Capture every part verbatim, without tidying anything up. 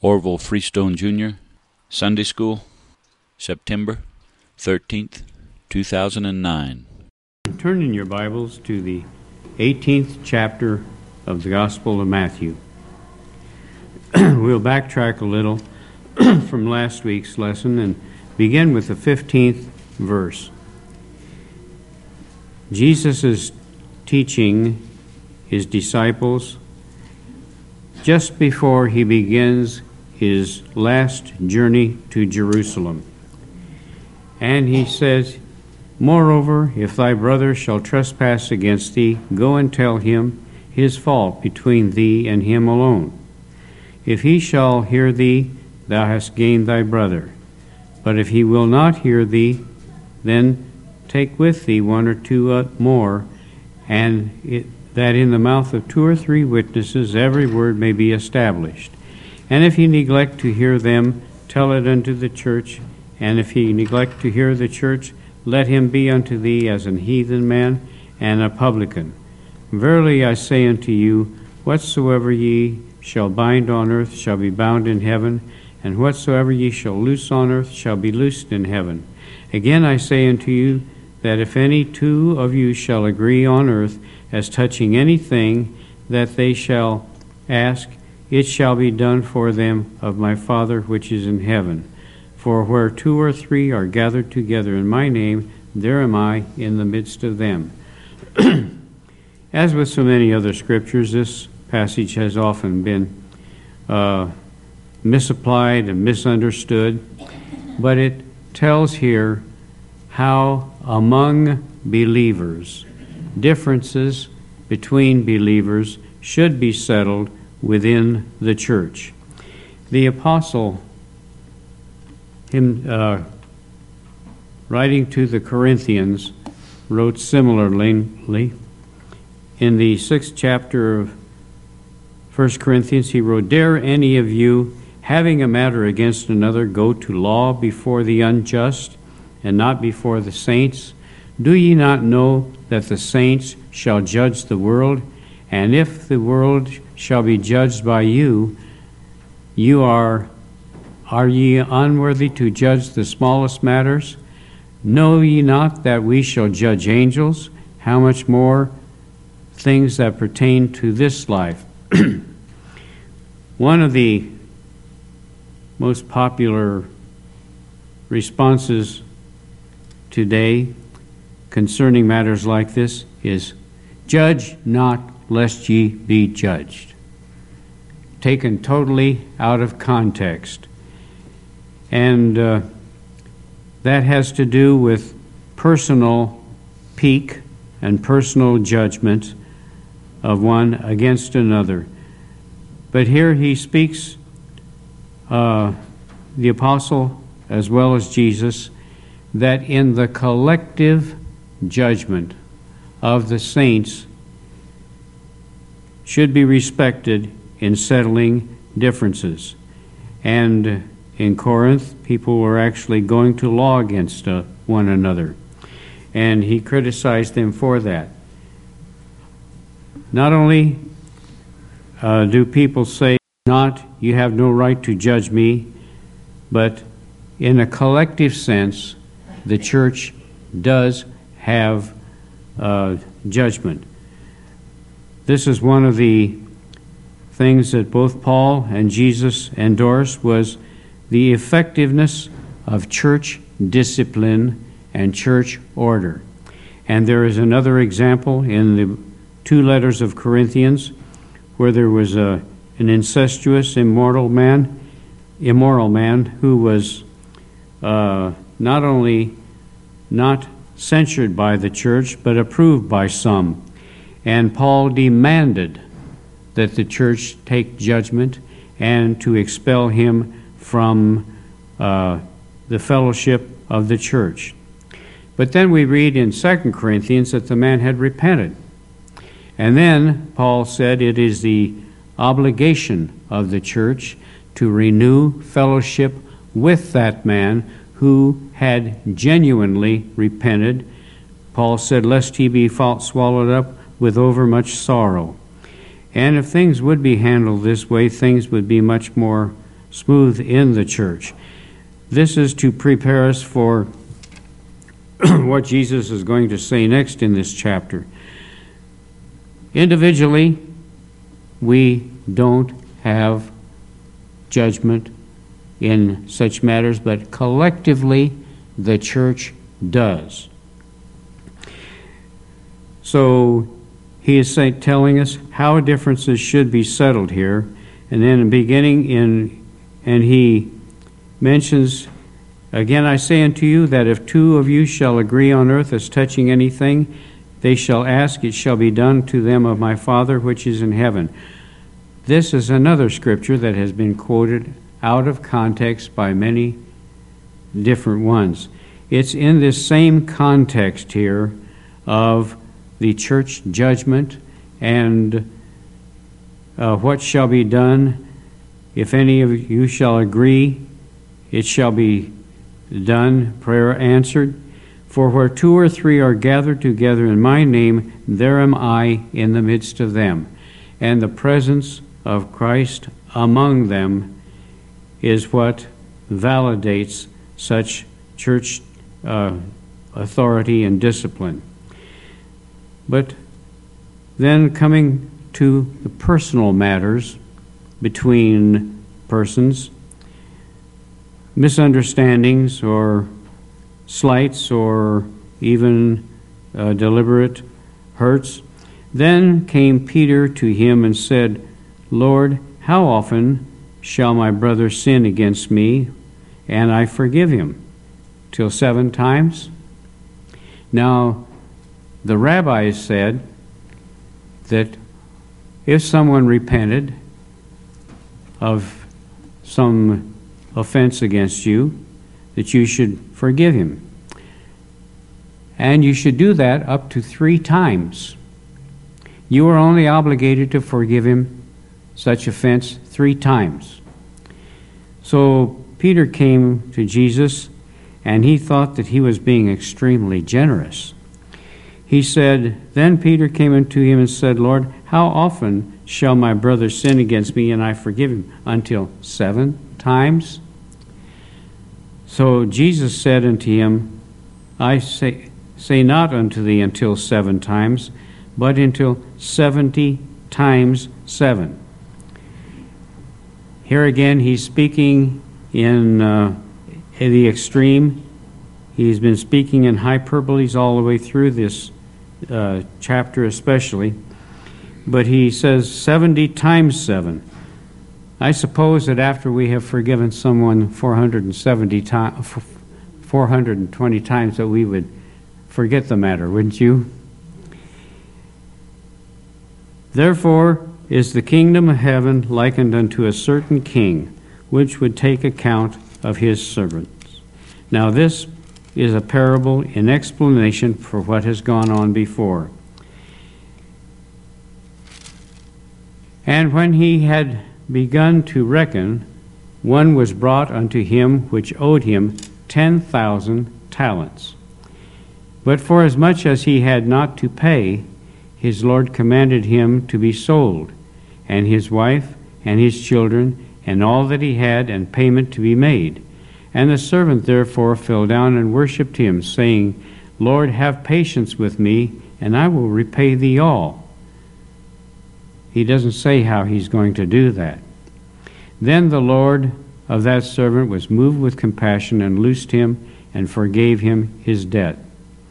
Orville Freestone Junior Sunday School, September thirteenth, two thousand nine. Turn in your Bibles to the eighteenth chapter of the Gospel of Matthew. We'll backtrack a little from last week's lesson and begin with the fifteenth verse. Jesus is teaching his disciples just before he begins his last journey to Jerusalem. And he says, "Moreover, if thy brother shall trespass against thee, go and tell him his fault between thee and him alone. If he shall hear thee, thou hast gained thy brother. But if he will not hear thee, then take with thee one or two more, and it, that in the mouth of two or three witnesses every word may be established. And if he neglect to hear them, tell it unto the church. And if he neglect to hear the church, let him be unto thee as an heathen man and a publican. Verily I say unto you, whatsoever ye shall bind on earth shall be bound in heaven, and whatsoever ye shall loose on earth shall be loosed in heaven. Again I say unto you, that if any two of you shall agree on earth as touching anything that they shall ask, it shall be done for them of my Father which is in heaven. For where two or three are gathered together in my name, there am I in the midst of them." As with so many other scriptures, this passage has often been uh, misapplied and misunderstood, but it tells here how among believers, differences between believers should be settled within the church. The apostle, him uh, writing to the Corinthians, wrote similarly. In the sixth chapter of First Corinthians, he wrote, "Dare any of you, having a matter against another, go to law before the unjust, and not before the saints? Do ye not know that the saints shall judge the world? And if the world shall be judged by you, you are are ye unworthy to judge the smallest matters? Know ye not that we shall judge angels? How much more things that pertain to this life?" One of the most popular responses today concerning matters like this is, "Judge not, lest ye be judged," taken totally out of context. And uh, that has to do with personal pique and personal judgment of one against another. But here he speaks, uh, the apostle as well as Jesus, that in the collective judgment of the saints should be respected in settling differences. And in Corinth, people were actually going to law against uh, one another. And he criticized them for that. Not only uh, do people say, "Not, you have no right to judge me," but in a collective sense, the church does have uh, judgment. This is one of the things that both Paul and Jesus endorsed, was the effectiveness of church discipline and church order. And there is another example in the two letters of Corinthians where there was a, an incestuous, immoral man, immoral man who was uh, not only not censured by the church, but approved by some. And Paul demanded that the church take judgment and to expel him from uh, the fellowship of the church. But then we read in Second Corinthians that the man had repented. And then Paul said it is the obligation of the church to renew fellowship with that man who had genuinely repented. Paul said, "Lest he be swallowed up with overmuch sorrow." And if things would be handled this way, things would be much more smooth in the church. This is to prepare us for what Jesus is going to say next in this chapter. Individually, we don't have judgment in such matters, but collectively, the church does. So he is say, telling us how differences should be settled here, and then beginning in, and he mentions, again I say unto you that if two of you shall agree on earth as touching anything, they shall ask, it shall be done to them of my Father which is in heaven. This is another scripture that has been quoted out of context by many different ones. It's in this same context here of the church judgment and uh, what shall be done. If any of you shall agree, it shall be done, prayer answered. For where two or three are gathered together in my name, there am I in the midst of them. And the presence of Christ among them is what validates such church uh, authority and discipline. But then coming to the personal matters between persons, misunderstandings or slights or even uh, deliberate hurts, then came Peter to him and said, Lord, how often shall my brother sin against me, and I forgive him? Till seven times? Now, the rabbis said that if someone repented of some offense against you, that you should forgive him. And you should do that up to three times. You are only obligated to forgive him such offense three times. So Peter came to Jesus, and he thought that he was being extremely generous. He said, Then Peter came unto him and said, Lord, how often shall my brother sin against me, and I forgive him? Until seven times? So Jesus said unto him, I say, say not unto thee until seven times, but until seventy times seven. Here again, he's speaking in, uh, in the extreme. He's been speaking in hyperboles all the way through this uh, chapter especially. But he says seventy times seven. I suppose that after we have forgiven someone four hundred seventy times, four hundred twenty times, that we would forget the matter, wouldn't you? Therefore is the kingdom of heaven likened unto a certain king, which would take account of his servants. Now this is a parable in explanation for what has gone on before. And when he had begun to reckon, one was brought unto him which owed him ten thousand talents. But forasmuch as he had not to pay, his Lord commanded him to be sold, and his wife, and his children, and all that he had, and payment to be made. And the servant therefore fell down and worshipped him, saying, Lord, have patience with me, and I will repay thee all. He doesn't say how he's going to do that. Then the Lord of that servant was moved with compassion, and loosed him, and forgave him his debt.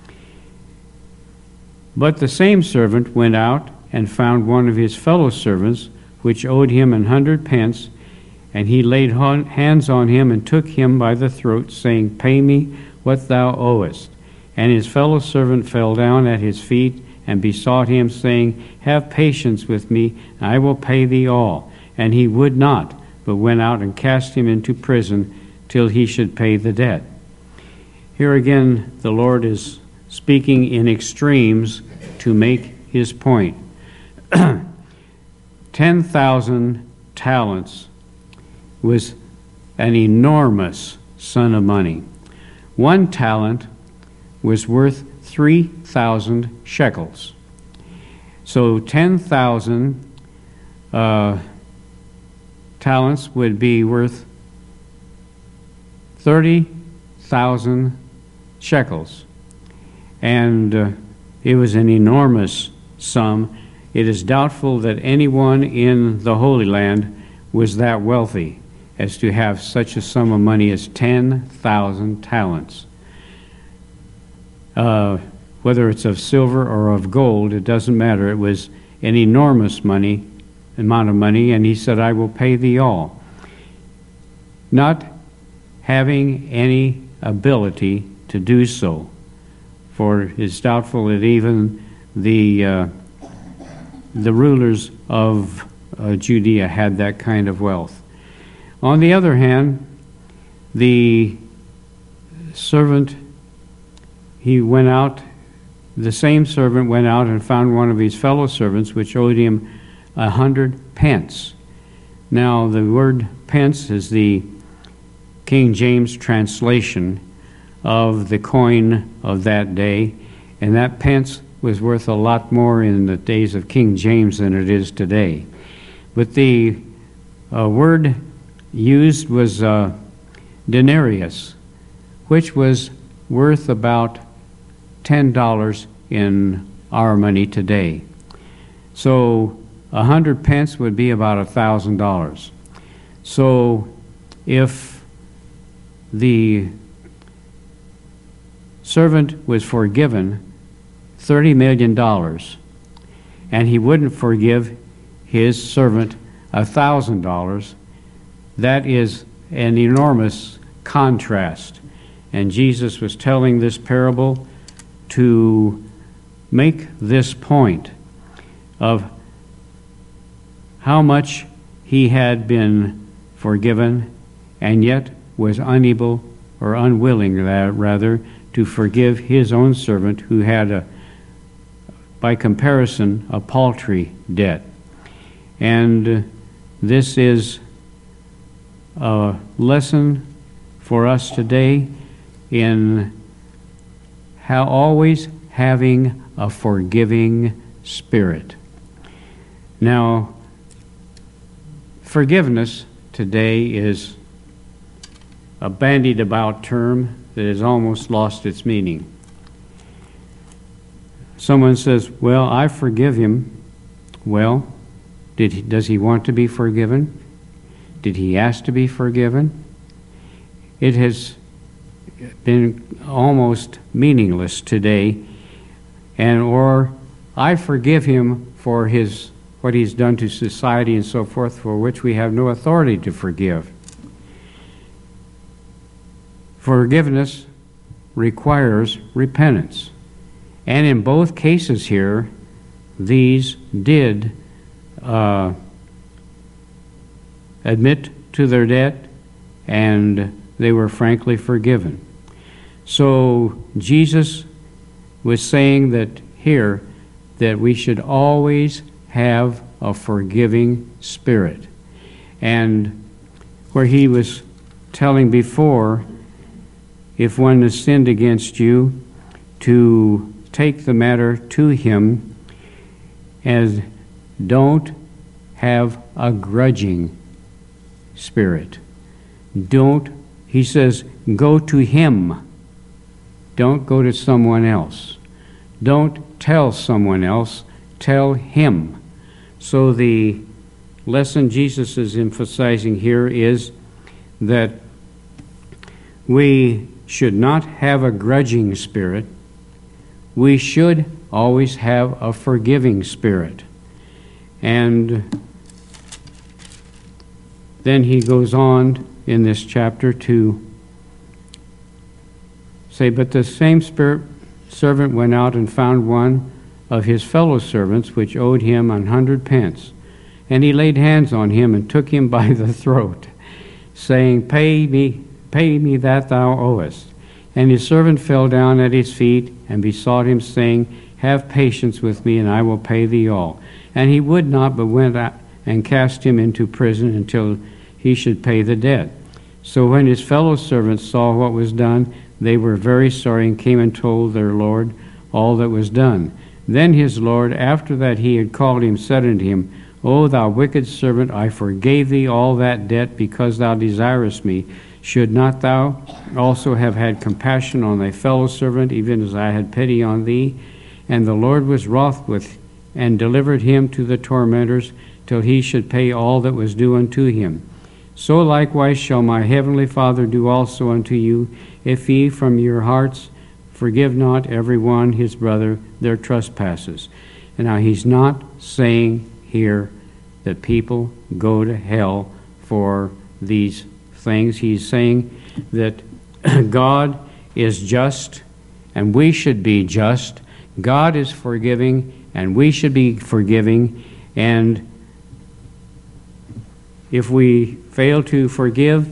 But the same servant went out and found one of his fellow servants, which owed him an hundred pence, and he laid hands on him and took him by the throat, saying, Pay me what thou owest. And his fellow servant fell down at his feet and besought him, saying, Have patience with me, and I will pay thee all. And he would not, but went out and cast him into prison till he should pay the debt. Here again, the Lord is speaking in extremes to make his point. Ten thousand talents was an enormous sum of money. One talent was worth three thousand shekels. So ten thousand uh, talents would be worth thirty thousand shekels. And uh, it was an enormous sum. It is doubtful that anyone in the Holy Land was that wealthy as to have such a sum of money as ten thousand talents. Uh, whether it's of silver or of gold, it doesn't matter. It was an enormous money, amount of money, and he said, I will pay thee all. Not having any ability to do so, for it's doubtful that even the uh, the rulers of uh, Judea had that kind of wealth. On the other hand, the servant, he went out, the same servant went out and found one of his fellow servants which owed him a hundred pence. Now the word pence is the King James translation of the coin of that day, and that pence was worth a lot more in the days of King James than it is today. But the uh, word used was uh, denarius, which was worth about ten dollars in our money today. So a hundred pence would be about a thousand dollars. So if the servant was forgiven thirty million dollars, and he wouldn't forgive his servant a thousand dollars, that is an enormous contrast. And Jesus was telling this parable to make this point of how much he had been forgiven and yet was unable or unwilling, rather, to forgive his own servant who had, a, by comparison, a paltry debt. And this is a lesson for us today in how always having a forgiving spirit. Now, forgiveness today is a bandied about term that has almost lost its meaning. Someone says, well, I forgive him. Well, did he, does he want to be forgiven? Did he ask to be forgiven? It has been almost meaningless today. And or I forgive him for his what he's done to society and so forth, for which we have no authority to forgive. Forgiveness requires repentance. And in both cases here, these did uh, admit to their debt, and they were frankly forgiven. So Jesus was saying that here that we should always have a forgiving spirit. And where he was telling before, if one has sinned against you, to take the matter to him, and don't have a grudging spirit. Don't, he says, go to him. Don't go to someone else. Don't tell someone else, tell him. So the lesson Jesus is emphasizing here is that we should not have a grudging spirit. We should always have a forgiving spirit. And then he goes on in this chapter to say, but the same spirit servant went out and found one of his fellow servants which owed him an hundred pence. And he laid hands on him and took him by the throat, saying, Pay me, pay me that thou owest. And his servant fell down at his feet and besought him, saying, Have patience with me, and I will pay thee all. And he would not, but went out and cast him into prison until he should pay the debt. So when his fellow servants saw what was done, they were very sorry, and came and told their Lord all that was done. Then his Lord, after that he had called him, said unto him, O thou wicked servant, I forgave thee all that debt because thou desirest me. Should not thou also have had compassion on thy fellow servant, even as I had pity on thee? And the Lord was wroth with, and delivered him to the tormentors, till he should pay all that was due unto him. So likewise shall my heavenly Father do also unto you, if ye from your hearts forgive not every one his brother their trespasses. And now he's not saying here that people go to hell for these things. He's saying that God is just, and we should be just. God is forgiving, and we should be forgiving. And if we fail to forgive,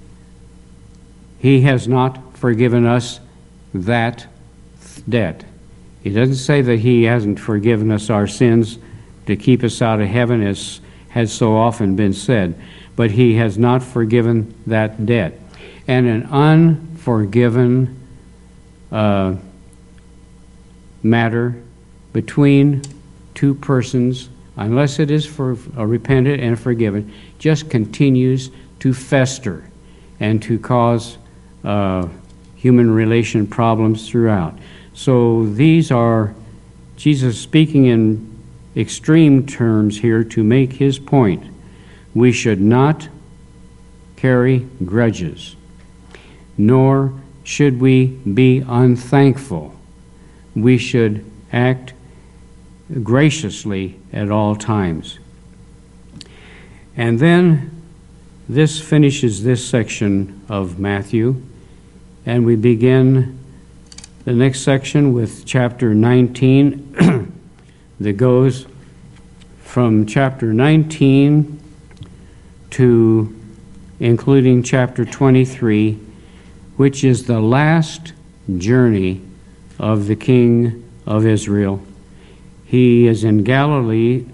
He has not forgiven us that debt. He doesn't say that He hasn't forgiven us our sins to keep us out of heaven, as has so often been said, but He has not forgiven that debt. And an unforgiven uh, matter between two persons, unless it is for uh, repentant and forgiven, just continues to fester and to cause uh, human relation problems throughout. So these are Jesus speaking in extreme terms here to make his point. We should not carry grudges, nor should we be unthankful. We should act graciously at all times. And then this finishes this section of Matthew, and we begin the next section with chapter nineteen that goes from chapter nineteen to including chapter twenty-three, which is the last journey of the king of Israel. He is in Galilee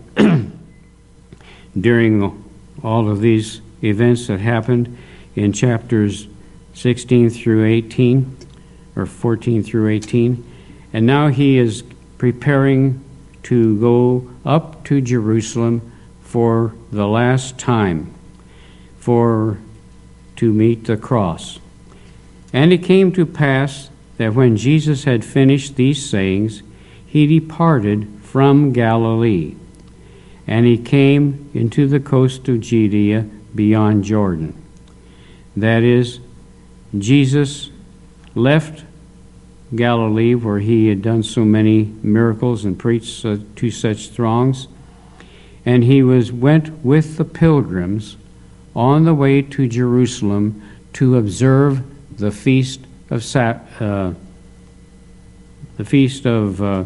during all of these events that happened in chapters sixteen through eighteen, or fourteen through eighteen. And now he is preparing to go up to Jerusalem for the last time, for to meet the cross. And it came to pass that when Jesus had finished these sayings, he departed from Galilee, and he came into the coast of Judea beyond Jordan. That is, Jesus left Galilee, where he had done so many miracles and preached to such throngs, and he was went with the pilgrims on the way to Jerusalem to observe the feast of Sa- uh, the feast of uh,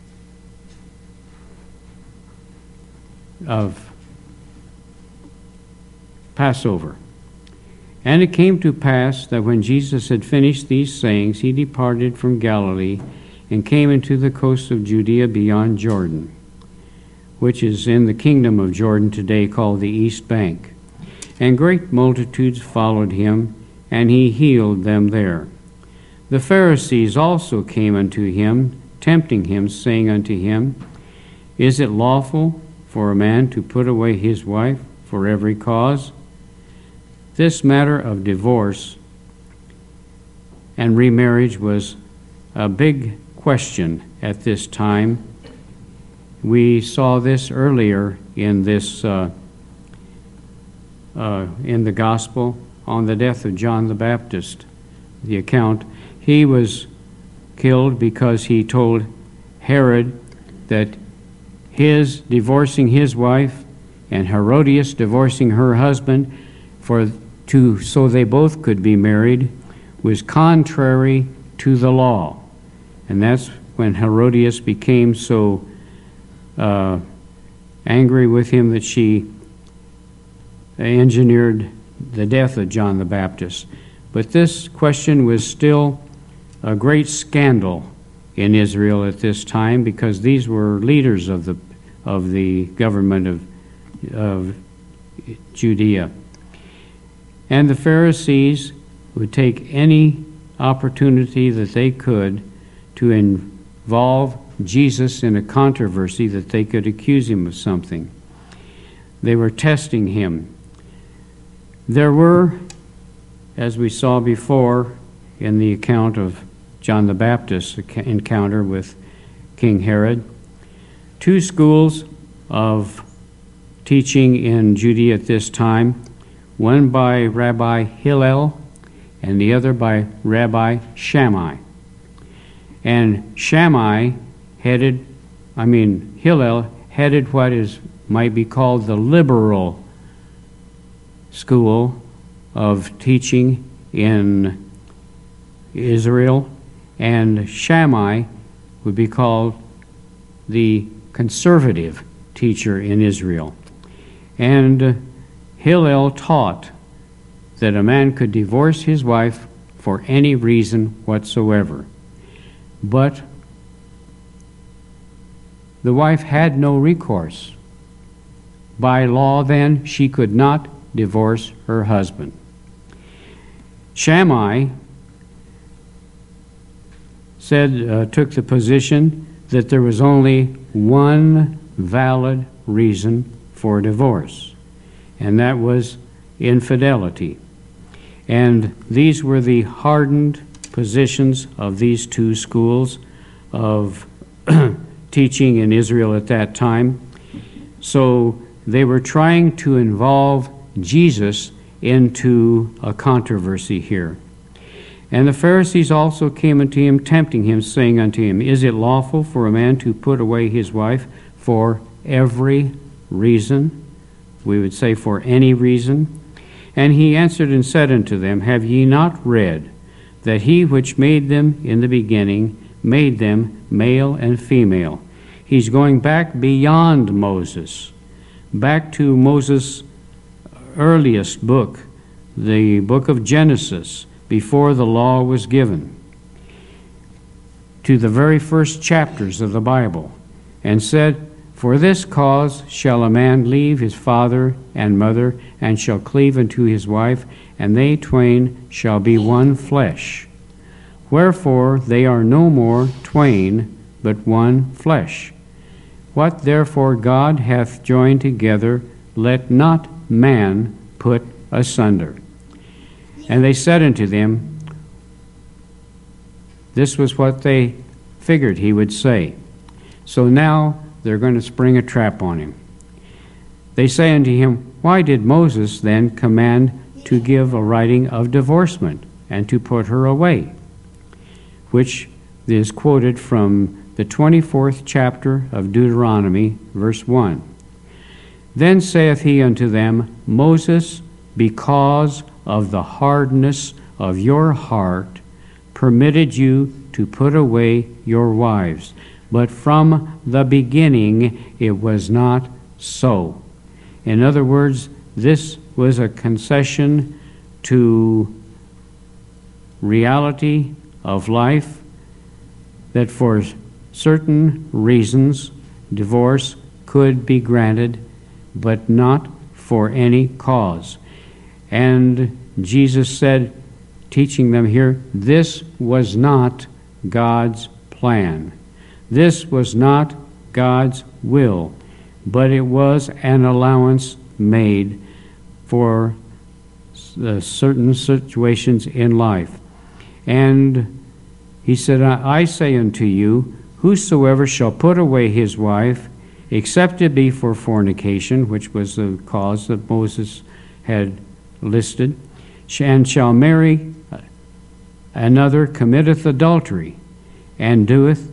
of Passover. And it came to pass that when Jesus had finished these sayings, he departed from Galilee and came into the coast of Judea beyond Jordan, which is in the kingdom of Jordan today called the East Bank. And great multitudes followed him, and he healed them there. The Pharisees also came unto him, tempting him, saying unto him, Is it lawful for a man to put away his wife for every cause? This matter of divorce and remarriage was a big question at this time. We saw this earlier in this uh, uh, in the gospel on the death of John the Baptist. The account, he was killed because he told Herod that his divorcing his wife and Herodias divorcing her husband for to so they both could be married was contrary to the law. And that's when Herodias became so uh, angry with him that she engineered the death of John the Baptist. But this question was still a great scandal in Israel at this time, because these were leaders of the of the government of of Judea. And the Pharisees would take any opportunity that they could to involve Jesus in a controversy that they could accuse him of something. They were testing him. There were, as we saw before in the account of John the Baptist's encounter with King Herod, two schools of teaching in Judea at this time, one by Rabbi Hillel and the other by Rabbi Shammai. And Shammai headed, I mean Hillel headed what is might be called the liberal school of teaching in Israel, and Shammai would be called the conservative teacher in Israel. And Hillel taught that a man could divorce his wife for any reason whatsoever. But the wife had no recourse. By law, then, she could not divorce her husband. Shammai said, uh, took the position that there was only one valid reason for divorce, and that was infidelity. And these were the hardened positions of these two schools of teaching in Israel at that time. So they were trying to involve Jesus into a controversy here. And the Pharisees also came unto him, tempting him, saying unto him, Is it lawful for a man to put away his wife for every reason? We would say for any reason. And he answered and said unto them, Have ye not read that he which made them in the beginning made them male and female? He's going back beyond Moses, back to Moses' earliest book, the book of Genesis, before the law was given, to the very first chapters of the Bible, and said, For this cause shall a man leave his father and mother, and shall cleave unto his wife, and they twain shall be one flesh. Wherefore they are no more twain, but one flesh. What therefore God hath joined together, let not man put asunder. And they said unto them, this was what they figured he would say. So now they're going to spring a trap on him. They say unto him, Why did Moses then command to give a writing of divorcement and to put her away? Which is quoted from the twenty-fourth chapter of Deuteronomy, verse one. Then saith he unto them, Moses, because of the hardness of your heart, permitted you to put away your wives. But from the beginning it was not so. In other words, this was a concession to reality of life, that for certain reasons divorce could be granted, but not for any cause. And Jesus said, teaching them here, this was not God's plan. This was not God's will, but it was an allowance made for uh, certain situations in life. And he said, I, I say unto you, whosoever shall put away his wife, except it be for fornication, which was the cause that Moses had listed, and shall marry another, committeth adultery, and doeth,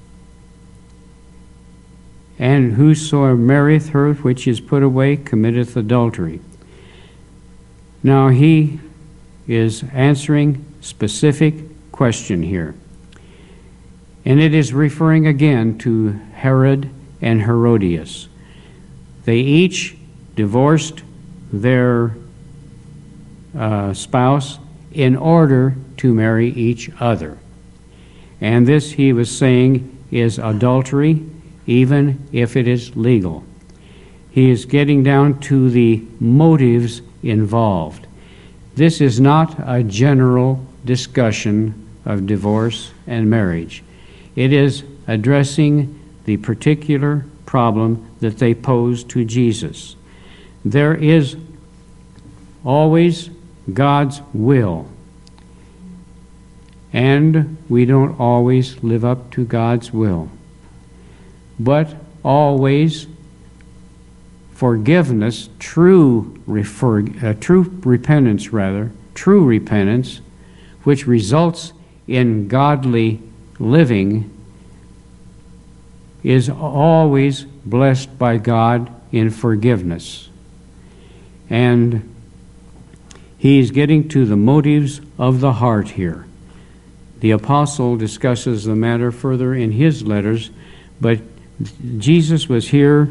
and whosoever marrieth her which is put away committeth adultery. Now he is answering specific question here. And it is referring again to Herod and Herodias. They each divorced their uh, spouse in order to marry each other. And this, he was saying, is adultery, even if it is legal. He is getting down to the motives involved. This is not a general discussion of divorce and marriage. It is addressing the particular problem that they posed to Jesus. there is always God's will. And we don't always live up to God's will. But always forgiveness, true refer, uh, true repentance rather, true repentance, which results in godly living, is always blessed by God in forgiveness. And he's getting to the motives of the heart here. The apostle discusses the matter further in his letters, but Jesus was here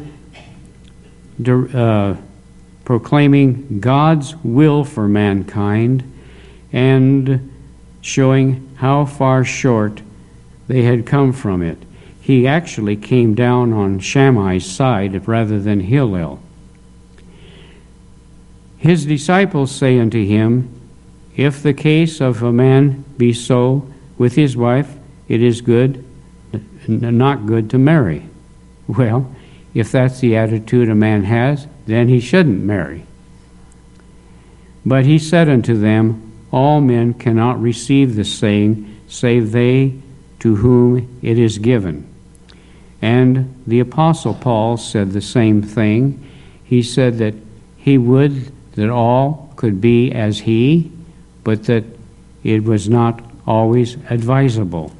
uh, proclaiming God's will for mankind and showing how far short they had come from it. He actually came down on Shammai's side rather than Hillel. His disciples say unto him, if the case of a man be so with his wife, it is good, not good to marry. Well, if that's the attitude a man has, then he shouldn't marry. But he said unto them, all men cannot receive the saying, save they to whom it is given. And the Apostle Paul said the same thing. He said that he would that all could be as he, but that it was not always advisable.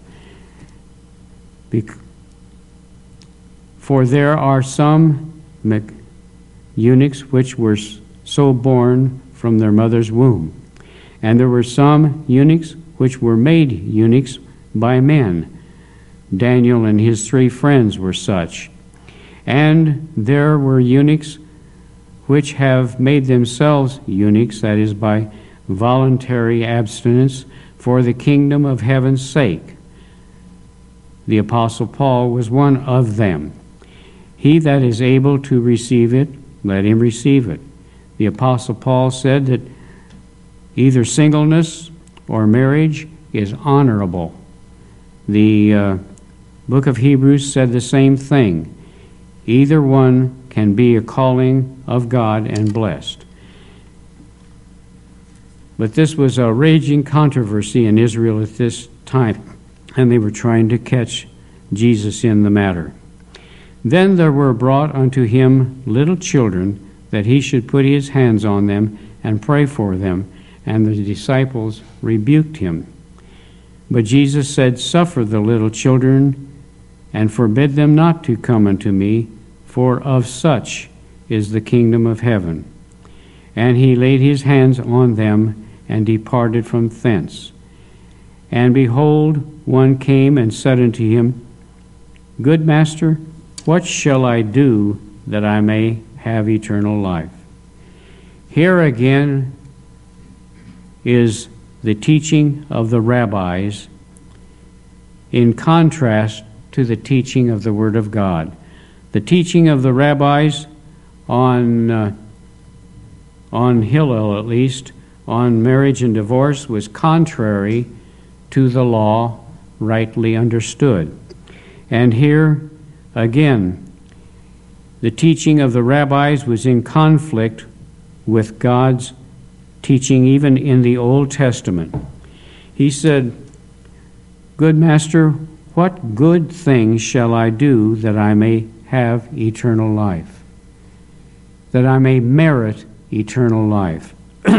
For there are some eunuchs which were so born from their mother's womb, and there were some eunuchs which were made eunuchs by men. Daniel and his three friends were such. And there were eunuchs which have made themselves eunuchs, that is, by voluntary abstinence, for the kingdom of heaven's sake. The Apostle Paul was one of them. He that is able to receive it, let him receive it. The Apostle Paul said that either singleness or marriage is honorable. The uh, book of Hebrews said the same thing. Either one can be a calling of God and blessed. But this was a raging controversy in Israel at this time, and they were trying to catch Jesus in the matter. Then there were brought unto him little children, that he should put his hands on them and pray for them. And the disciples rebuked him. But Jesus said, suffer the little children, and forbid them not to come unto me, for of such is the kingdom of heaven. And he laid his hands on them, and departed from thence. And behold, one came and said unto him, Good master, what shall I do that I may have eternal life? Here again is the teaching of the rabbis in contrast to the teaching of the Word of God. The teaching of the rabbis on, uh, on Hillel at least, on marriage and divorce was contrary to the law rightly understood. And here, again, the teaching of the rabbis was in conflict with God's teaching even in the Old Testament. He said, Good master, what good thing shall I do that I may have eternal life? That I may merit eternal life.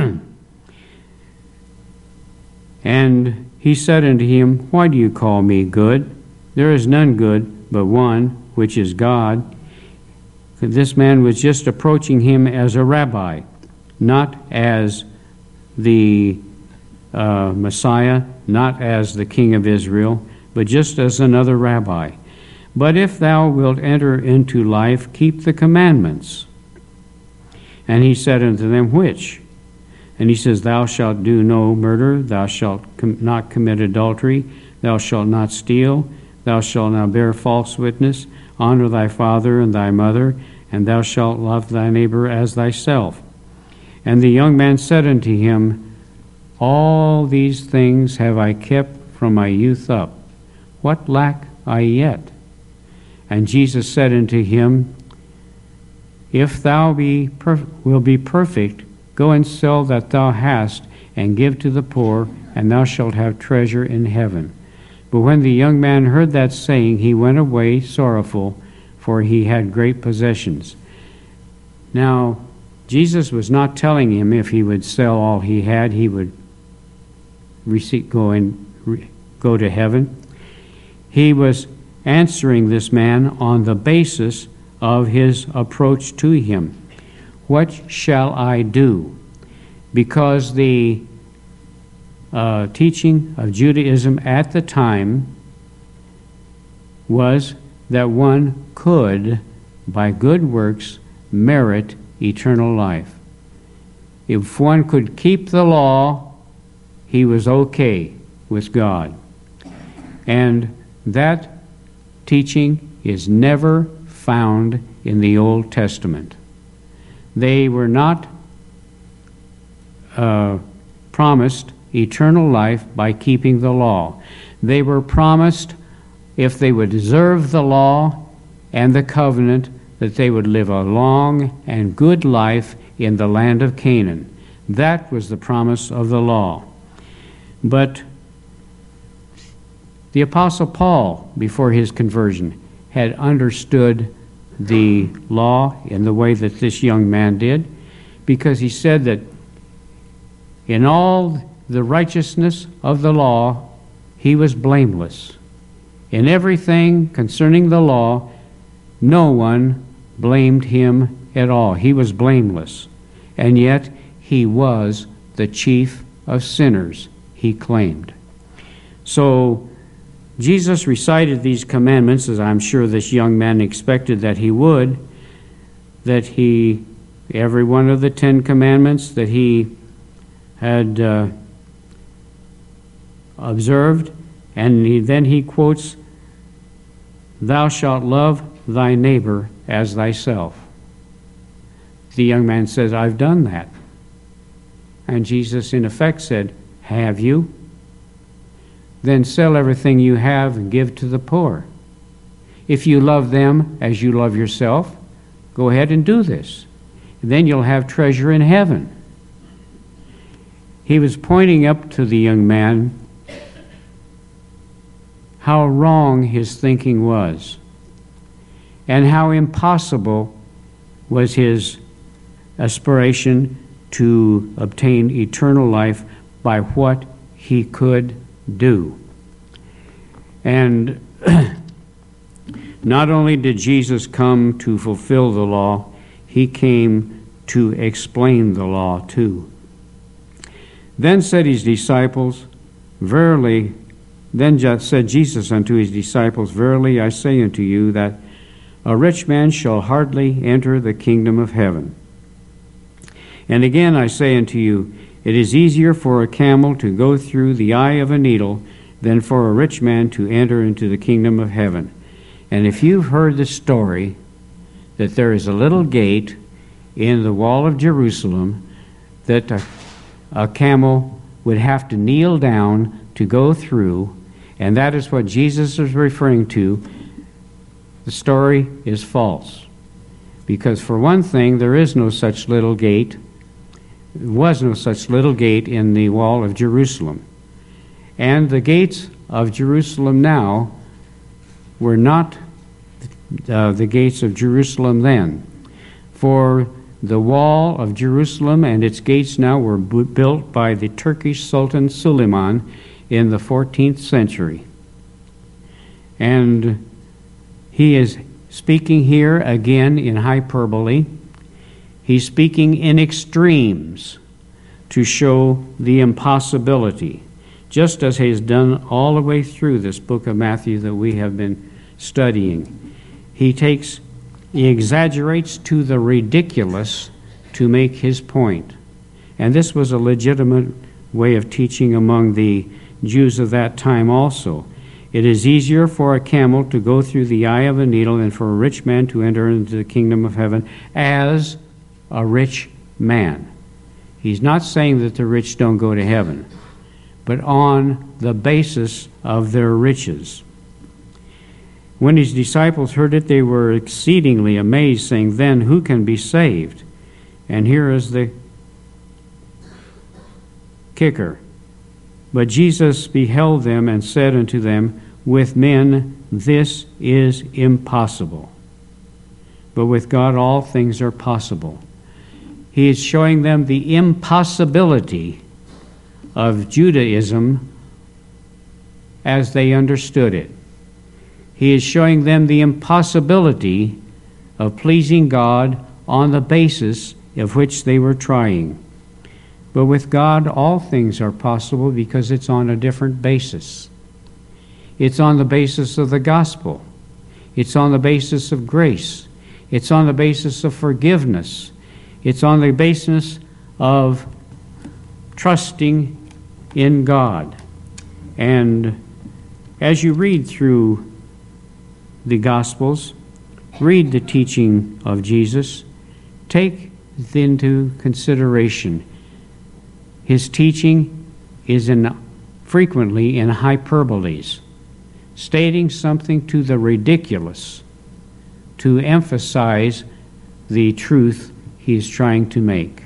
And he said unto him, Why do you call me good? There is none good but one, which is God. This man was just approaching him as a rabbi, not as the uh, Messiah, not as the King of Israel, but just as another rabbi. But if thou wilt enter into life, keep the commandments. And he said unto them, Which? And he says, Thou shalt do no murder, thou shalt com- not commit adultery, thou shalt not steal, thou shalt not bear false witness, honor thy father and thy mother, and thou shalt love thy neighbor as thyself. And the young man said unto him, All these things have I kept from my youth up. What lack I yet? And Jesus said unto him, If thou be per- will be perfect, go and sell that thou hast, and give to the poor, and thou shalt have treasure in heaven. But when the young man heard that saying, he went away sorrowful, for he had great possessions. Now, Jesus was not telling him if he would sell all he had, he would receive, go and re, go to heaven. He was answering this man on the basis of his approach to him. What shall I do? Because the uh, teaching of Judaism at the time was that one could, by good works, merit eternal life. If one could keep the law, he was okay with God. And that teaching is never found in the Old Testament. They were not uh, promised eternal life by keeping the law. They were promised, if they would observe the law and the covenant, that they would live a long and good life in the land of Canaan. That was the promise of the law. But the Apostle Paul, before his conversion, had understood the law in the way that this young man did, because he said that in all the righteousness of the law, he was blameless. In everything concerning the law, no one blamed him at all. He was blameless. And yet, he was the chief of sinners, he claimed. So, Jesus recited these commandments, as I'm sure this young man expected that he would, that he, every one of the Ten Commandments that he had uh, observed, and he, then he quotes, "Thou shalt love thy neighbor as thyself." The young man says, "I've done that." And Jesus, in effect, said, "Have you? Then sell everything you have and give to the poor. If you love them as you love yourself, go ahead and do this. Then you'll have treasure in heaven." He was pointing up to the young man how wrong his thinking was, and how impossible was his aspiration to obtain eternal life by what he could do. And not only did Jesus come to fulfill the law, he came to explain the law too. Then said his disciples, Verily, then said Jesus unto his disciples, Verily I say unto you that a rich man shall hardly enter the kingdom of heaven. And again I say unto you, it is easier for a camel to go through the eye of a needle than for a rich man to enter into the kingdom of heaven. And if you've heard the story that there is a little gate in the wall of Jerusalem that a, a camel would have to kneel down to go through, and that is what Jesus is referring to, the story is false. Because for one thing, there is no such little gate. There was no such little gate in the wall of Jerusalem. And the gates of Jerusalem now were not uh, the gates of Jerusalem then. For the wall of Jerusalem and its gates now were bu- built by the Turkish Sultan Suleiman in the fourteenth century. And he is speaking here again in hyperbole. He's speaking in extremes to show the impossibility, just as he has done all the way through this book of Matthew that we have been studying. He takes, he exaggerates to the ridiculous to make his point. And this was a legitimate way of teaching among the Jews of that time also. It is easier for a camel to go through the eye of a needle than for a rich man to enter into the kingdom of heaven as a rich man. He's not saying that the rich don't go to heaven, but on the basis of their riches. When his disciples heard it, they were exceedingly amazed, saying, "Then who can be saved?" And here is the kicker. But Jesus beheld them and said unto them, "With men this is impossible, but with God all things are possible." He is showing them the impossibility of Judaism as they understood it. He is showing them the impossibility of pleasing God on the basis of which they were trying. But with God, all things are possible because it's on a different basis. It's on the basis of the gospel. It's on the basis of grace. It's on the basis of forgiveness. It's on the basis of trusting in God. And as you read through the Gospels, read the teaching of Jesus, take into consideration his teaching is in frequently in hyperboles, stating something to the ridiculous to emphasize the truth he is trying to make.